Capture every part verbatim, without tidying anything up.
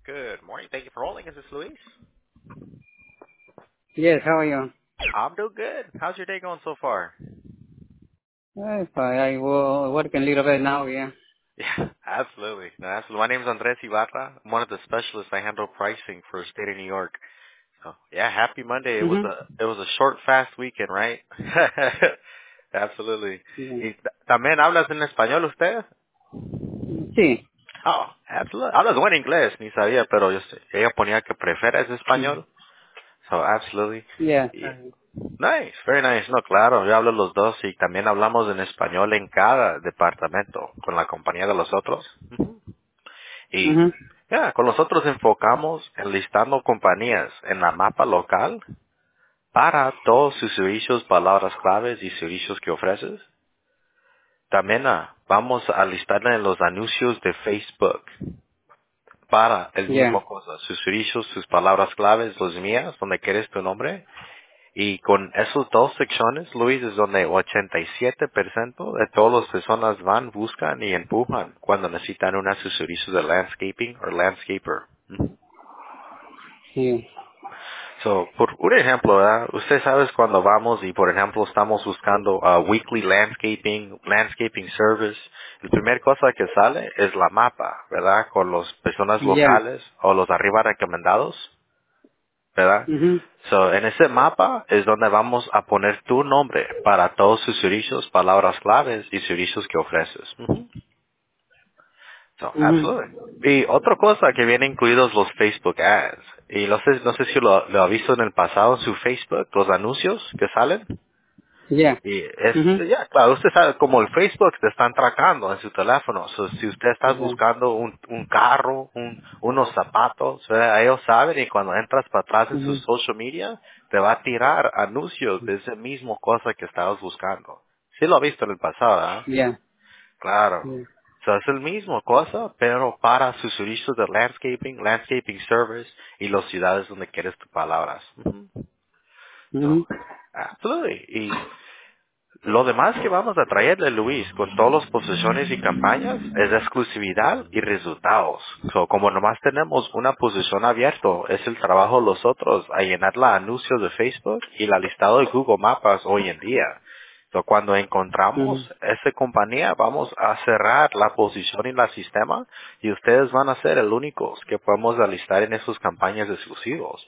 Good morning. Thank you for holding. Is this Luis? Yes, how are you? I'm doing good. How's your day going so far? Uh, fine. I will work a little bit now, yeah. Yeah, absolutely. No, absolutely. My name is Andres Ibarra. I'm one of the specialists. I handle pricing for the state of New York. So, yeah, happy Monday. It was Mhm. a it was a short, fast weekend, right? Absolutely. Yeah. ¿Y t- también hablas en español usted? Sí. Oh, absolutely. Hablas buen inglés, ni sabía, pero yo sé- ella ponía que prefieres Mm. español. So, absolutely. Yeah. Y- sorry. Nice, very nice. No, claro, yo hablo los dos y también hablamos en español en cada departamento con la compañía de los otros. Ujú. Y Mhm. ya, con nosotros enfocamos en listando compañías en la mapa local para todos sus servicios, palabras claves y servicios que ofreces. También ah, vamos a listarla en los anuncios de Facebook para el Yeah. mismo cosa, sus servicios, sus palabras claves, los mías, donde quieres tu nombre. Y con esos dos secciones, Luis, es donde ochenta y siete por ciento de todas las personas van, buscan y empujan cuando necesitan un servicio de landscaping o landscaper. Ujú. Sí. So, por un ejemplo, ¿verdad? Usted sabe cuando vamos y, por ejemplo, estamos buscando uh, weekly landscaping, landscaping service, la primera cosa que sale es la mapa, ¿verdad? Con las personas Yeah. locales o los arriba recomendados. ¿Verdad? Mhm. So, en ese mapa es donde vamos a poner tu nombre para todos sus servicios, palabras claves y servicios que ofreces. Ujú. So, Mhm. absolutely. Y otra cosa que viene incluidos los Facebook ads. Y no sé, no sé si lo, lo ha visto en el pasado en su Facebook, los anuncios que salen. Yeah. Y es, Mhm. ya, claro, usted sabe, como el Facebook te están tracando en su teléfono. So, si usted está Yeah. buscando un, un carro, un, unos zapatos, ¿verdad? Ellos saben y cuando entras para atrás en su Mhm. social media, te va a tirar anuncios de ese mismo cosa que estabas buscando. Sí lo ha visto en el pasado, ¿verdad? Yeah. Claro. Yeah. So, es el mismo cosa, pero para sus servicios de landscaping, landscaping service y las ciudades donde quieres tus palabras. Ujú. So, Mhm. absolutely. Y lo demás que vamos a traerle, Luis, con todas las posiciones y campañas, es exclusividad y resultados. So, como nomás tenemos una posición abierta, es el trabajo de los otros a llenar la anuncios de Facebook y la listado de Google Maps hoy en día. So, cuando encontramos Mhm. esa compañía, vamos a cerrar la posición y el sistema y ustedes van a ser el únicos que podemos alistar en esas campañas exclusivos.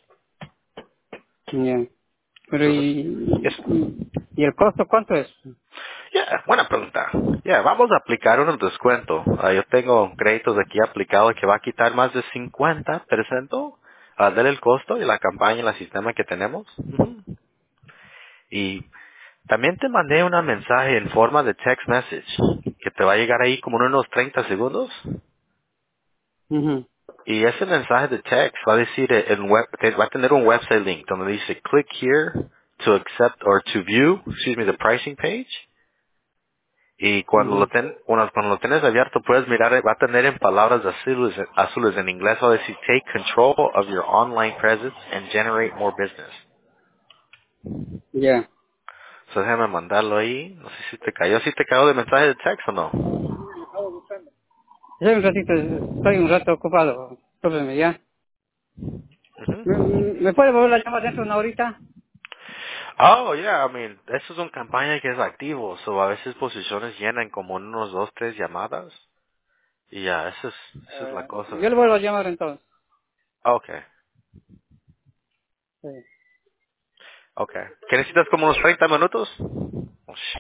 Yeah. Pero Entonces, y, yes. y y el costo cuánto es? Ya, buena pregunta. Ya, vamos a aplicar un descuento. Ah, yo tengo créditos aquí aplicados que va a quitar más de cincuenta por ciento a dar el costo y la campaña y el sistema que tenemos. Ujú. Y también te mandé un mensaje en forma de text message que te va a llegar ahí como en unos treinta segundos. Mhm. Y ese mensaje de text va a decir el web, que va a tener un website link donde dice click here to accept or to view, excuse me, the pricing page. Y cuando lo, Mhm. ten, cuando, cuando lo tienes abierto puedes mirar, va a tener en palabras azules, azules en inglés, va a decir take control of your online presence and generate more business. Yeah. So déjame mandarlo ahí, no sé si te cayó, si te cayó de mensaje de texto o no. Estoy un ratito, estoy un rato ocupado. Tómeme ya. ¿Me, Ujú. ¿Me puede volver a llamar dentro de una horita? Oh, yeah, I mean, eso es una campaña que es activo, so a veces posiciones llenan como en unos dos, tres llamadas, y ya, esa es, esa es la Eh, cosa. yo le vuelvo a llamar entonces. Okay, Sí. okay. ¿Qué necesitas como unos treinta minutos? Oh,